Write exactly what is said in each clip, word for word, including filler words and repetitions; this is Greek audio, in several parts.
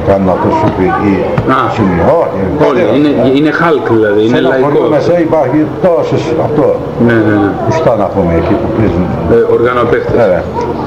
κάνουν αυτό σου πει ή σημείο. Όχι. Όλοι. Είναι, είναι Hulk δηλαδή. Είναι λαϊκό. Μέσα υπάρχει τόσες αυτό. Ναι, ναι, ναι. Ουστά να πούμε εκεί που πρίζουν. Ε, οργανοπαίχτες. Βέβαια.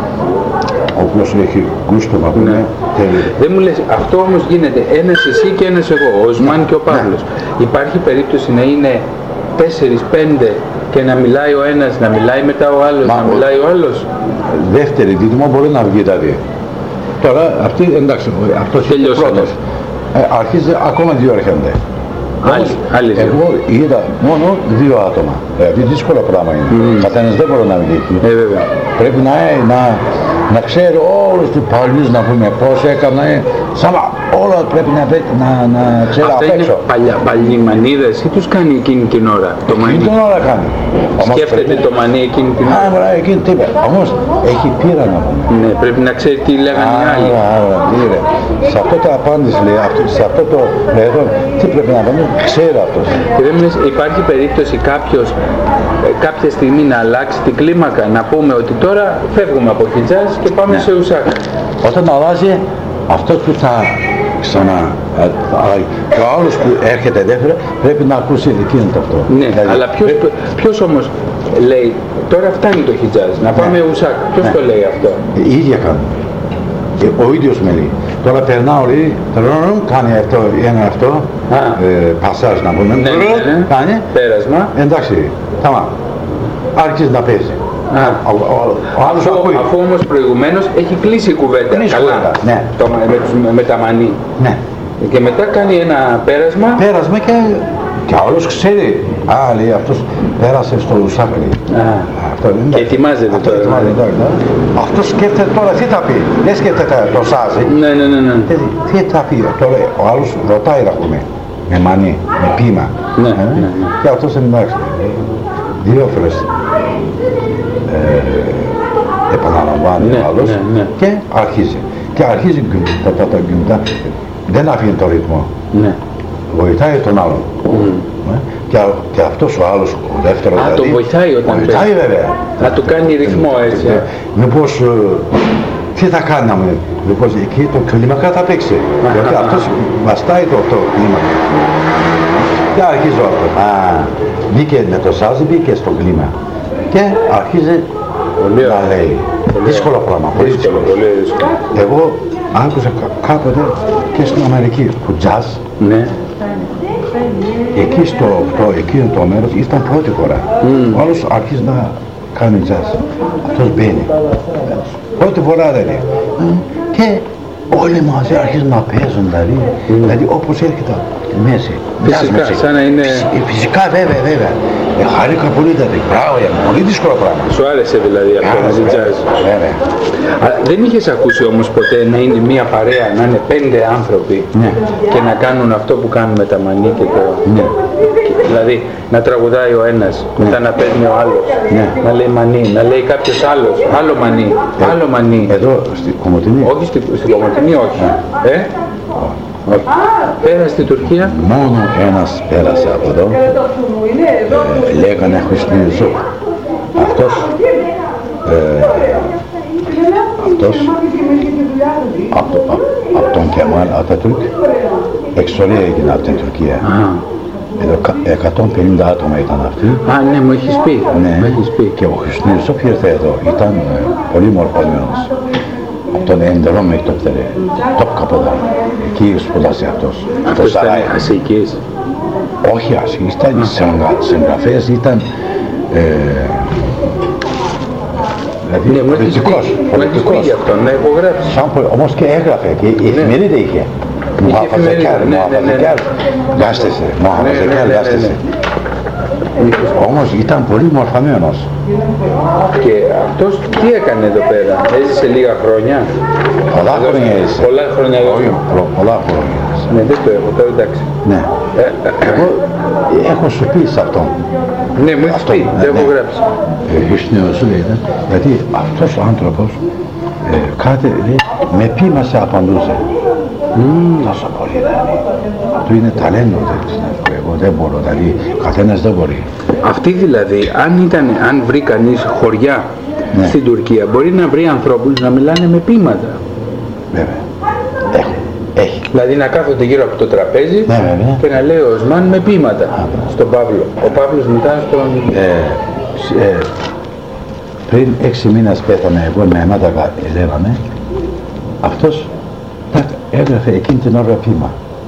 Ο οποίος έχει γούστο να πούμε. Ναι. Δεν μου λες, αυτό όμως γίνεται ένας εσύ και ένας εγώ, ο Οσμάν ναι. και ο Παύλος. Ναι. Υπάρχει περίπτωση να είναι τέσσερις, πέντε και να μιλάει ο ένας, να μιλάει μετά ο άλλος, Μα, να μιλάει ο άλλος. Δεύτερη δίδυμο μπορεί να βγει δηλαδή. Τώρα αυτή εντάξει, αυτός είναι ο πρώτος. Ε, αρχίζει ακόμα δύο έρχονται. Άλλοι, άλλοι δύο. Εγώ είδα μόνο δύο άτομα. Δηλαδή δύσκολο πράγμα είναι. Mm. Καθένας δεν μπορεί να μιλήσει. Ε, βέβαια. Πρέπει να, να, να ξέρει όλους τους παλιούς να πούμε πώς έκανα. Σαν όλα πρέπει να, να, να ξέρει απ' έξω. Αυτά είναι παλιά, παλιμανίδες ή τους κάνει εκείνη την ώρα το μανί? Εκείνη την ώρα κάνει. Σκέφτεται πρέπει... το μανί εκείνη την ώρα. Άρα, εκείνη τι είπε. Όμως έχει πείρα να πούμε. Ναι, πρέπει να ξέρει τι λέγανε οι άλλοι. Άρα, άρα, σε αυτό το απάντηση λέει, σε αυτό το εδώ, τι πρέπει να κάνει, ξέρει αυτός. Και δεν λες, υπάρχει περίπτωση κάποιος κάποια στιγμή να αλλάξει την κλίμακα, να πούμε ότι τώρα φεύγουμε από χιτζάζ και πάμε ναι. σε ουσάκ. Όταν αλλάζει, αυτός που θα ξανά, και ο άλλος που έρχεται δεύτερα πρέπει να ακούσει εκείνο το αυτό. Ναι, δηλαδή, αλλά ποιος, πρέπει... ποιος όμως λέει, τώρα φτάνει το χιτζάζ, να πάμε ναι. ουσάκ, ποιος ναι. το λέει αυτό? Οι ίδια κάνουν. Ο ίδιος με λέει. Τώρα περνάω λέει, κάνει αυτό, ένα αυτό, ε, πασάζ να πούμε, ναι, ναι, ναι. κάνει, πέρασμα. Εντάξει, τάμα, άρχισε να παίζει. Α, ο, ο, ο άλλος αφού, ακούει. Αφού όμως προηγουμένως έχει κλείσει η κουβέντα. Κλείσει καλά, κουβέντα, ναι. το, με, με, με τα μανί. Ναι. Και μετά κάνει ένα πέρασμα. Πέρασμα και, και όλος ξέρει. Α, λέει, αυτός πέρασε στο Ουσάκρι. Και ετοιμάζεται αυτό, τώρα. Ετοιμάζεται τώρα. Ναι. Αυτός σκέφτεται τώρα τι θα πει. Δεν σκέφτεται το σάζι. Ναι, ναι, ναι. ναι. Τι, τι θα πει. Τώρα ο άλλος ρωτάει να πούμε. Με μανί, με πείμα. Ναι, ε, ναι, ναι. Και αυτός εντάξει. Δύο φορές ε, επαναλαμβάνει ναι, ο άλλος ναι, ναι. και αρχίζει. Και αρχίζει τα τα τα γκυμπτά. Δεν αφήνει το ρυθμό. Ναι. Βοηθάει τον άλλον. Mm. Ε, και, και αυτός ο άλλος, ο δεύτερος Α, δηλαδή, τον βοηθάει όταν βοηθάει παίζει. βέβαια. Να του κάνει ρυθμό έτσι. Ε. Μήπως, ε, τι θα κάναμε, μήπως εκεί το κλίμακα θα παίξει. Γιατί αυτός βαστάει το, το κλίμακα. Και αρχίζω αυτό. Α, μπήκε με το σάζι, μπήκε στο κλίμα. Και αρχίζει πολύ να λέει. Πολύ δύσκολο πράγμα. Πολύ δύσκολο. Πολύ δύσκολο. Εγώ άκουσα κάποτε και στην Αμερική που jazz. Ναι. Εκεί στο το, εκείνο το μέρος ήταν πρώτη φορά. Mm. Ο άλλος αρχίζει να κάνει jazz. Αυτός μπαίνει. Πρώτη φορά δηλαδή. Mm. Και όλοι μαζί αρχίζουν να παίζουν δηλαδή. Mm. Δηλαδή όπως έρχεται στη μέση. Φυσικά, σαν να είναι... Φυσικά βέβαια, βέβαια. Ε, χαρήκα πολύ δηλαδή. Μπράβο, πολύ δύσκολο πράγμα. Σου άρεσε δηλαδή αυτό να ζει jazz? Βέβαια. Δεν είχες ακούσει όμως ποτέ να είναι μια παρέα, να είναι πέντε άνθρωποι ναι. και να κάνουν αυτό που κάνουν με τα μανί και το... Ναι. Δηλαδή να τραγουδάει ο ένας, ναι. μετά να παίρνει ο άλλος, ναι. να λέει μανί, να λέει κάποιος άλλος, άλλο μανί, ε, άλλο μανί. Εδώ στην Κομοτηνή? Όχι στην στη Κομοτηνή, όχι. Ναι. Ε? Όχι. Πέρα στην Τουρκία. Μόνο ένας πέρασε από εδώ, ε, λέγανε Χριστίνη Ζουκ. Αυτός, ε, αυτός από, από τον Κεμάλ Ατατουρκ εξορία έγινε από την Τουρκία. Εδώ εκατόν πενήντα άτομα ήταν αυτοί. Α, ναι, μου έχεις πει. Ναι, μου έχεις πει. Και ο Χριστίνη Ζουκ ήρθε εδώ, ήταν ε, πολύ μορφωμένος. Από τον Εντερό με το πτερέ, το καπόδα. Εκεί σπουδάσε αυτός. Αυτός ήταν ασικής? Όχι ασικής, ήταν συγγραφέας, ήταν ε, δηλαδή ναι, πολιτικός. Μου έχεις πει γι' αυτό, ναι, έχω γράψει. Όμως και έγραφε, και η εφημερίδα είχε. Μουχαφαζεκιάλ, Μουχαφαζεκιάλ, γάστησε, Μουχαφαζεκιάλ, γάστησε. Όμως ήταν πολύ μορφωμένος. Και αυτός τι έκανε εδώ πέρα, έζησε λίγα χρόνια? Πολλά χρόνια έζησε. Πολλά χρόνια έζησε. Πολλά χρόνια έζησε. Ναι, δεν το έχω τώρα, εντάξει. Ναι. Ε, εγώ έχω σου πει σε αυτόν. Ναι, μου έχεις πει, δεν έχω γράψει. Χριστίνος σου λέει, γιατί αυτός ο άνθρωπος ε, κάτι λέει, με πείμα σε απαντούσε. Mm. Τόσο πολύ δηλαδή. Αυτό είναι ταλέντο, εγώ δεν μπορώ, δηλαδή καθένας δεν μπορεί. Αυτή δηλαδή, αν, ήταν, αν βρει κανείς χωριά ναι. στην Τουρκία, μπορεί να βρει ανθρώπους να μιλάνε με ποίηματα. Βέβαια. Έχει. Έχει. Δηλαδή να κάθονται γύρω από το τραπέζι ναι, ναι. και να λέει ο Οσμάν με ποίηματα Α, στον Παύλο. Ο Παύλος μετά στον... Ε, ε, πριν έξι μήνες πέθανε εγώ με αίματα λέγαμε, αυτός τάκ, έγραφε εκείνη την ώρα ποίημα.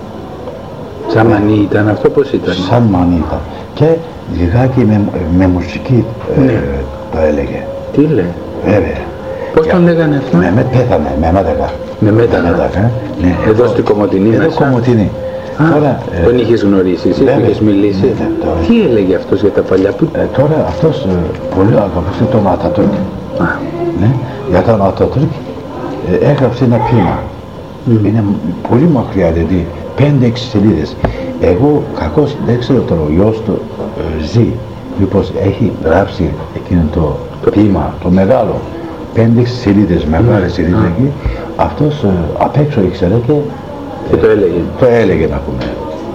Σαν μανί ήταν αυτό, πώς ήταν? Σαν μανί ήταν. Και λιγάκι με, με μουσική ναι. ε, το έλεγε. Τι λέει? Βέβαια. Πώς τον λέγανε αυτό? Με, με πέθανε, με μέτακα. Με μέτακα. Ναι, εδώ, εδώ στην Κομοτηνή μέσα. Εδώ Κομοτηνή. Α, τώρα, ε, τον είχες γνωρίσει, εσύ βέβαια, είχες μιλήσει. Ναι, ναι, τι έλεγε αυτός για τα παλιά που... Ε, τώρα αυτός ε, πολύ αγαπούσε τον Ατατούρκ. Ναι, για τον Ατατούρκ ε, έγραψε ένα ποίημα. Mm. Είναι πολύ μακριά, δηλαδή πέντε έξι σελίδες. Εγώ κακώς δεν ξέρω τώρα ο γιος του ε, ζει. Μήπως έχει γράψει εκείνο το, το ποίημα, το μεγάλο. Πέντε έξι σελίδες, μεγάλες mm. σελίδες εκεί. Αυτός ε, απ' έξω ήξερε και, και ε, το έλεγε. Το έλεγε να πούμε.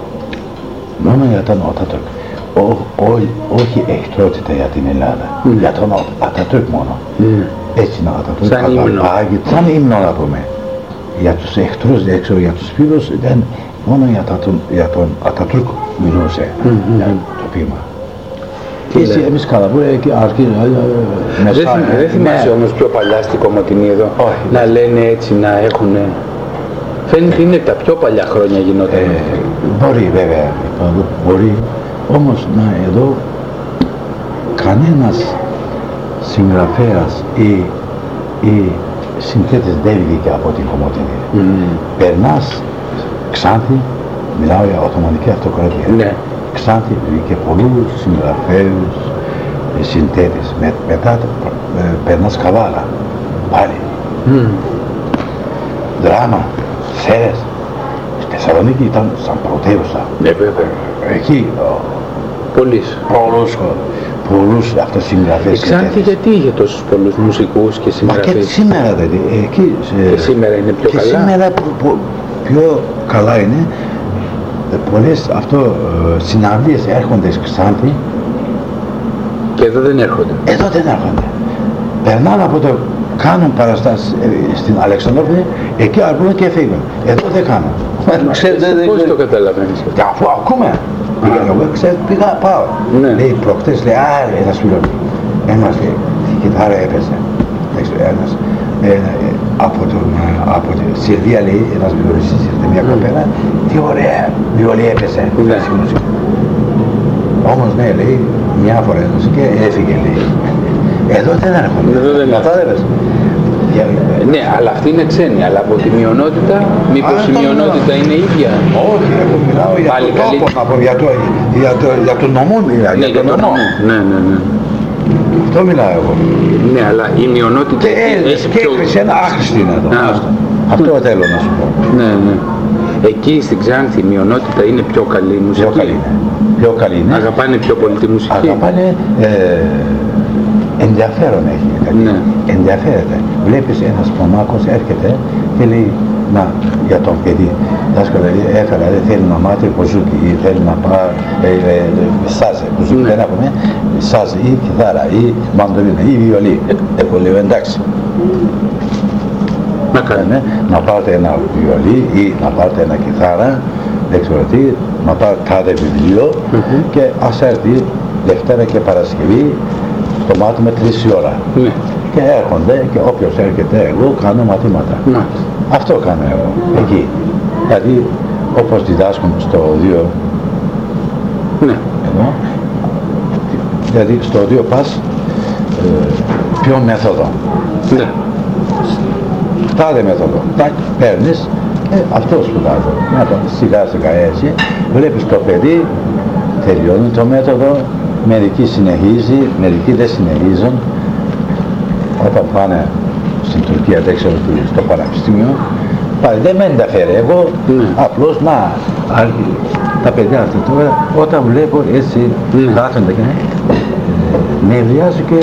Μόνο για τον Ατατούρκ. Όχι εχθρότητα για την Ελλάδα. Mm. Για τον Ατατούρκ μόνο. Mm. Έτσι να Ατατούρκ. Σαν ύμνο. Σαν ύμνο να πούμε. Για τους εχθρούς, δεν ξέρω, για τους φίλους, δεν, μόνο για, τα, για τον Ατατούρκ μιλούσε, mm-hmm. για το ποίημα. Και έτσι εμείς καλαβούρε εκεί αρχίζουν μεσά. Δεν θυμάσαι όμως πιο παλιά στην Κομοτηνή εδώ, όχι, να λένε έτσι, να έχουν... Φαίνεται είναι τα πιο παλιά χρόνια γινόταν. Ε, μπορεί βέβαια, μπορεί, όμως να εδώ κανένας συγγραφέας ή, ή συνθέτες δεν βγήκε από την Κομοτηνή. Mm. Περνάς Ξάνθη, μιλάω για Οθωμανική Αυτοκρατία. Ναι. Ξάνθη βγήκε πολλούς συγγραφέους, συνθέτες. Με, μετά ε, περνάς Καβάλα, πάλι. Mm. Δράμα, Σέρες. Στη Θεσσαλονίκη ήταν σαν πρωτεύουσα. Ναι, βέβαια. Εκεί. Πολλής. Πολλούς. Πολλούς αυτούς συγγραφές. Ξάνθη γιατί είχε τόσους πολλούς μουσικούς και συγγραφές? Μα και σήμερα δηλαδή. Εκεί, και σήμερα είναι πιο και καλά. Και σήμερα που, που, πιο καλά είναι. Πολλές αυτό συναυλίες έρχονται στη Ξάνθη. Και εδώ δεν έρχονται. Εδώ δεν έρχονται. Περνάνε από το κάνουν παραστάσεις στην Αλεξανδρούπολη, εκεί αρκούν και φύγουν. Εδώ δεν κάνουν. Πώς το καταλαβαίνεις? Αφού ακούμε. Εγώ ξέρω, πήγα, πάω. Ναι. Λέει προχτές, λέει, α, ένας φίλος μου. Ένας, λέει, η κιθάρα έπαιζε. Ένας, ε, από, τον, από τη Σιλβία, λέει, ένας βιολιστής, ήρθε μια κοπέλα, τι ωραία βιολί έπαιζε. Ναι. Όμως, ναι, λέει, μια φορά έδωσε και έφυγε, λέει. Εδώ δεν έρχονται. Εδώ δεν έρχονται. Ναι, αλλά αυτή είναι ξένη, αλλά από τη μειονότητα, μήπως η μειονότητα είναι ίδια? Όχι, εγώ μιλάω για πάλι τον τόπο, να πω, για, το, για, το, για τον νομό μιλάω, ναι, για τον νομό. Ναι, ναι, ναι. Αυτό μιλάω εγώ. Ναι, αλλά η μειονότητα και Έλληνες και χριστιανά άχρηστη είναι εδώ. Αυτό θέλω να σου πω. Ναι, ναι. Εκεί στην Ξάνθη η μειονότητα είναι πιο καλή η μουσική. Πιο καλή είναι. Πιο καλή είναι. Αγαπάνε πιο πολύ τη μουσική. Αγαπάνε, ε, ενδιαφέρον έχει. Ναι. Ενδιαφέρεται. Βλέπεις ένας πονάκος έρχεται και λέει, να, για τον παιδί, δάσκαλα, έφερα, δεν θέλει να μάθει ποζούκι ή θέλει να πάει, ε, ε, σάζε, ποζούκι, δεν έχουμε, σάζε ή κιθάρα ή μαντολίνα ή βιολί. Εγώ λέω εντάξει. Να κάνουμε. Να πάρετε ένα βιολί ή να πάρετε ένα κιθάρα, δεν ξέρω τι, να πάρετε κάθε βιβλίο mm-hmm. και ας έρθει Δευτέρα και Παρασκευή στο μάτι με τρεις η ώρα. Ναι. Και έρχονται και όποιος έρχεται εγώ κάνω μαθήματα. Ναι. Αυτό κάνω εγώ, εκεί. Δηλαδή όπως διδάσκουν στο δύο, ναι. εδώ, δηλαδή στο δύο πας ε, ποιο μέθοδο. Ναι. Τάδε μέθοδο. Τάκ, παίρνεις και αυτό σπουδάζει. Σιγά σιγά έτσι, βλέπεις το παιδί, τελειώνει το μέθοδο, μερικοί συνεχίζει, μερικοί δεν συνεχίζουν. Όταν πάνε στην Τουρκία, δεν ξέρω τι, στο πανεπιστήμιο, πάλι δεν με ενδιαφέρει. Εγώ mm. απλώς να, τα παιδιά αυτά τώρα, όταν βλέπω έτσι, mm. κάθονται και νευριάζω και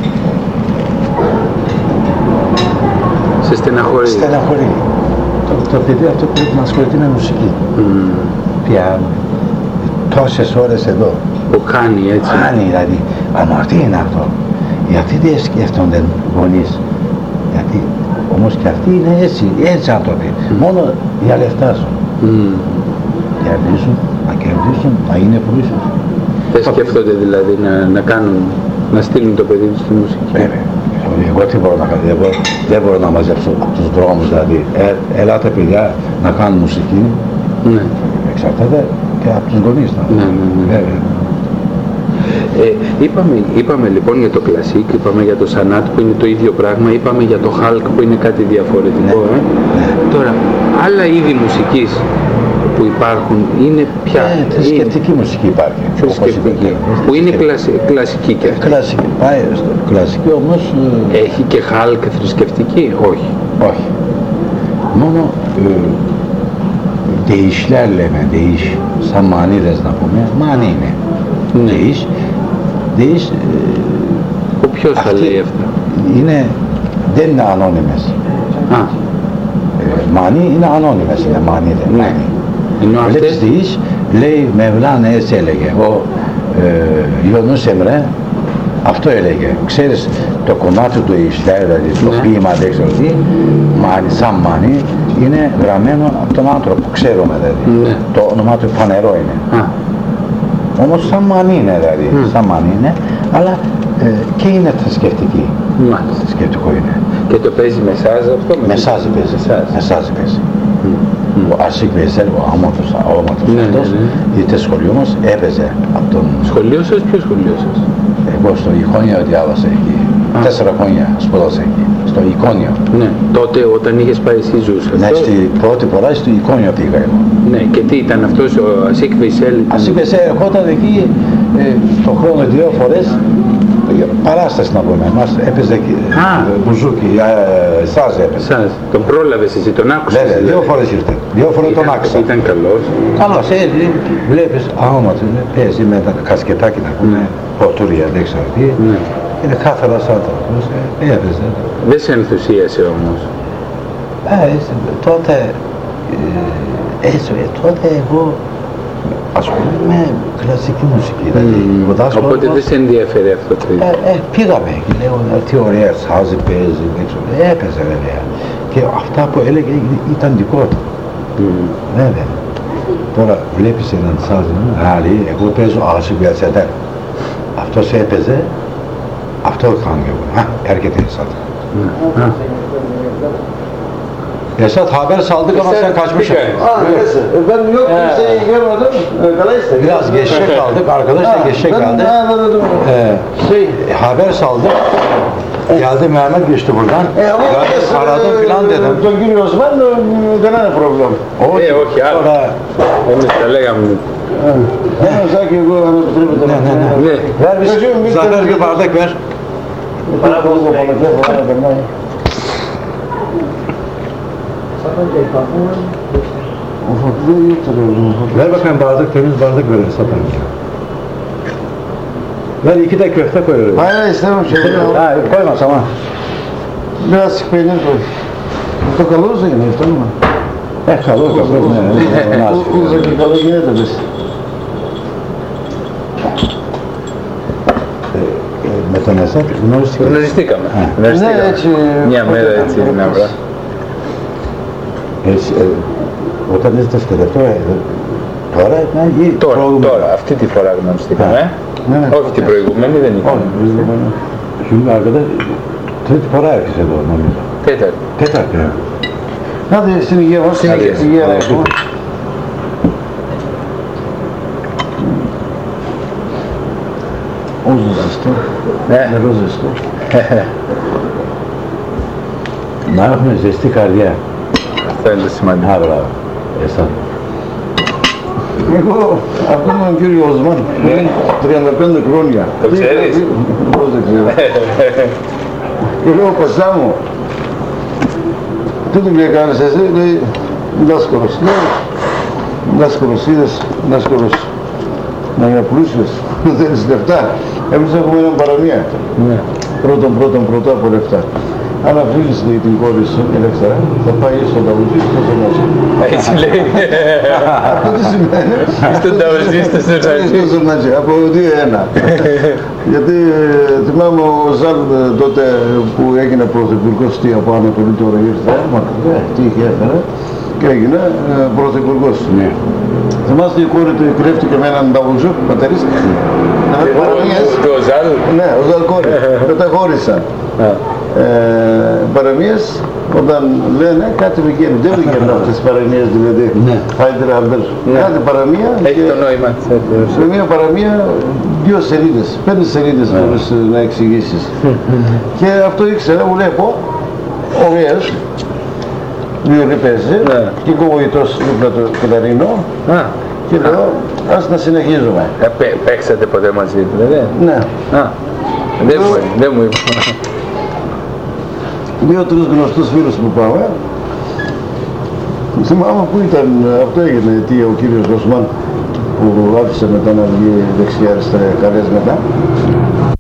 σε στεναχωρεί. Στεναχωρεί. Το, το παιδί αυτό πρέπει να ασχοληθεί με μουσική. Mm. Πιάνο. Τόσες ώρες εδώ. Που κάνει έτσι. Κάνει δηλαδή. Αμαρτία είναι αυτό. Γιατί δεν σκέφτονται γονείς. Γιατί όμως και αυτοί είναι έτσι, έτσι άνθρωποι. Μόνο για λεφτά σου. Mm. Κερδίσουν, να κερδίσουν, να είναι πλούσιοι. Δεν σκέφτονται δηλαδή να, να κάνουν, να στείλουν το παιδί τους στη μουσική. Βέβαια. Εγώ τι μπορώ να κάνω, δεν μπορώ, δεν μπορώ να μαζέψω από τους δρόμους δηλαδή. Ε, ελάτε παιδιά να κάνουν μουσική. Ναι. Εξαρτάται και από τους γονείς. Ναι, ναι, ναι. Βέβαια. Ε, είπαμε, είπαμε λοιπόν για το κλασίκ, είπαμε για το σανάτ που είναι το ίδιο πράγμα, είπαμε για το χάλκ που είναι κάτι διαφορετικό. Ναι. Ε. Ναι. Τώρα, άλλα είδη μουσικής που υπάρχουν είναι πια... Ε, θρησκευτική μουσική υπάρχει. Θρησκευτική, που είναι κλασι, κλασική και αυτή. Κλασική, πάει στο κλασική όμως... Έχει και χάλκ θρησκευτική, όχι. Όχι. Μόνο e, değişler λέμε, değiş, σαν μανίδες να πούμε, μάνι είναι. Ναι. Değiş, değiş, Ο ποιος θα λέει αυτά? Είναι, δεν είναι ανώνυμες. Α, Ε, μάνι είναι ανώνυμες, είναι μανίδες. ναι. Ενώ Βλέπεις αυτές... değiş, λέει Μευλάνα έτσι έλεγε. Ο ε, Ιωνούς Εμρέ αυτό έλεγε. Ξέρεις το κομμάτι του Ισλαί, δηλαδή το Ναι. ποίημα δεν ξέρω τι, μάνι, σαν μάνι, είναι γραμμένο από τον άνθρωπο που ξέρουμε δηλαδή. Ναι. Το όνομά του φανερό είναι. Α, Όμως σαν μάνι είναι δηλαδή, Mm. σαν μάνι είναι, αλλά ε, και είναι θρησκευτική. μάλιστα. Θρησκευτικό είναι. Και το παίζει μεσάζ αυτό? με- Μεσάζι παίζει. Μεσάζ. Μεσάζι παίζει. Μμ. Ο Ασίκ Βεζέλ, ο άματος, αόματος Ναι, αυτός, ναι, ναι. είτε σχολείο μας έπαιζε από τον... Σχολείο σας, ποιο σχολείο σας? Εγώ στο Εικόνιο διάβασα εκεί. Α. Τέσσερα χρόνια σπούδασα εκεί. Στο Εικόνιο. Ναι, τότε όταν είχες πάει εσύ ζούσες. Ναι, αυτό? στη πρώτη φορά στο Εικόνιο πήγα εγώ. Ναι, και τι ήταν αυτός ο Ασίκ Βεϊσέλ? ήταν- Ασίκ Βεζέλ ερχόταν εκεί ε, το χρόνο δύο φορές ε, παράσταση να πούμε. Μας έπαιζε εκεί Α. ε, μπουζούκι, ε, σάζ έπαιζε. Σας, τον πρόλαβες εσύ, τον άκουσες? Βέβαια, δηλαδή? δύο φορές ήρθε. Δύο φορές τον Ήταν- άκουσα. Ήταν καλός. Καλώς, ε, βλέπεις αόματος, παίζει με τα κασκετάκι να πούμε, ποτούρια, δεν ξέρω τι. Ναι. Είναι κάθαρας άνθρωπος, ε, έπαιζε. Δεν σε ενθουσίασε όμως? Ε, έτσι, τότε, ε, έτσι, ε, τότε εγώ ασχολούμαι με κλασική μουσική, δηλαδή Μμμ. ο δάσκαλος Οπότε μας- δεν σε ενδιαφέρει αυτό το ίδιο. ε, ε, πήγαμε και λέω «Ε, τι ωραία σάζι παίζει, δεν ξέρω, ε, έπαιζε βέβαια. Και αυτά που έλεγε ήταν δικό του, Μμ. βέβαια. Τώρα βλέπεις έναν σάζι, άλλη, εγώ παίζω Ασίκ Βεζέλ. Αυτός έπαιζε, αυτό κάνω εγώ. Ha, erkek Esat. Ha. Esat haber saldık ama sen kaçmışsın. Ha neyse. Ben yok kimseyi görmedim. Ee, Dolayısıyla Biraz geçe kaldık, arkadaş da geçe ben kaldı. ne anladım? Ee, Şey, haber saldık. Geldi Mehmet geçti buradan. e, ama Ben aradım filan dedim. Döngül Osman denen problem. O Ε, όχι, άλλο. sonra Εμείς τα λέγαμε. Ne sanki bu hani bitirip ne ne ne. Ναι. Ver bir Çocuğum bir Zafer tane- bir bardak ver. Bana bozma balıklar falan adamlar. Ufaklığı yoktur öyle. Ver bakayım bardak, temiz bardak ver Esat amca. Ver iki de köfte koy oraya. Hayır hayır istemem şey. Ha, koyma tamam. Biraz peynir koy. Burada kalırsa yine tamam mı? Eh kalır kalır. Ne, ne, nasıl? on dakikalı yine de biz. Με τον Εσάτ γνώριστηκα. Γνωριστήκαμε. Α. Γνωριστήκαμε. Ναι, έτσι, Μια μέρα οπότε, έτσι οπότε, να βρω. Έτσι, ε, όταν είστε στο τελευταίο, ε, τώρα ήταν ή Τώρα, προηγούμενο? τώρα, αυτή τη φορά γνωριστήκαμε. Α. ε. Ναι, ναι. Όχι την προηγούμενη δεν ήταν. Όχι, biz de bana. Şimdi arkadaş, tret para herkese de νομίζω. Τέταρτη. Τέταρτη. ε. Hadi στην υγεία μας. Στην υγεία. Στην υγεία Hadi, μας. süper. Uzun zestό. Ναι. Νερό ζεστό. Να έχουμε ζεστή καρδιά. Αυτό είναι το σημαντικό. Α, μπράβο. Εσά. Εγώ αυτόν τον κύριο Οσμάν πριν τριάντα πέντε χρόνια. Το ξέρεις? Πώς δεν ξέρω. Και λέω Κωστά μου, τι δουλειά κάνεις εσύ, λέει δάσκαλος. Λέω δάσκαλος, είδες δάσκαλος να είναι πλούσιος, δεν θέλεις λεφτά. Εμείς έχουμε έναν παραμία. Ναι. Πρώτον, πρώτον, πρώτα από λεφτά. Αν αφήσεις λέει, την κόρη σου ελεύθερα, θα πάει στον ταουζί στο ζωνάζι. Έτσι λέει. Αυτό τι σημαίνει? Στον ταουζί, στο ζωνάζι. Στο ζωνάζι, από δύο ένα. Γιατί ε, θυμάμαι ο Ζαλ ε, τότε που έγινε πρωθυπουργός τι από Ανατολή τώρα ήρθε, μακριά, τι είχε έφερε. και έγινε ε, πρωθυπουργός. Ναι. Θυμάστε η κόρη του κρύφτηκε με έναν Νταβουζούκ, πατερίστη. Παραμίες. Το Ζαλ. Ναι, ο Ζαλ κόρη. Μετά χώρισαν. Ε, παραμίες, όταν λένε κάτι βγαίνει, δεν βγαίνουν αυτές τις παραμίες δηλαδή. Ναι. Χάιντερ Αλμπέρ. Κάθε παραμία. Έχει το νόημα της έτσι. Σε μια παραμία δύο σελίδες, πέντε σελίδες μπορείς να εξηγήσεις. Και αυτό ήξερα, μου λέει πω, ο Μιές, βιολί παίζει, και εγώ βοητός δίπλα του κυταρίνο, και λέω, ας να συνεχίζουμε. Ε, πέ- Παίξατε ποτέ μαζί, δηλαδή. Ναι. Α, δεν μου, δεν μου είπε. Δύο-τρεις γνωστούς φίλους που πάμε, θυμάμαι που ήταν, αυτό έγινε, τι ο κύριος Ροσμάν που άφησε μετά να βγει δεξιά-αριστερά καλές μετά.